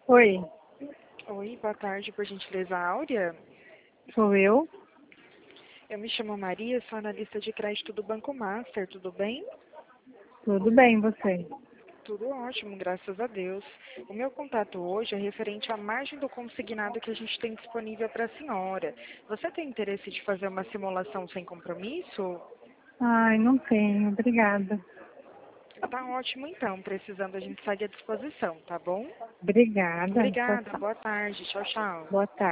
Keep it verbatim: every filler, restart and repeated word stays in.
Oi, Oi, boa tarde, por gentileza, Áurea. sou eu. Eu me chamo Maria, sou analista de crédito do Banco Master, tudo bem? Tudo bem, você? Tudo ótimo, graças a Deus. O meu contato hoje é referente à margem do consignado que a gente tem disponível para a senhora. Você tem interesse de fazer uma simulação sem compromisso? Ai, não tenho, obrigada. Tá ótimo então, precisando a gente segue à disposição, tá bom? Obrigada. Tchau, Obrigada, tchau. boa tarde, tchau, tchau. Boa tarde.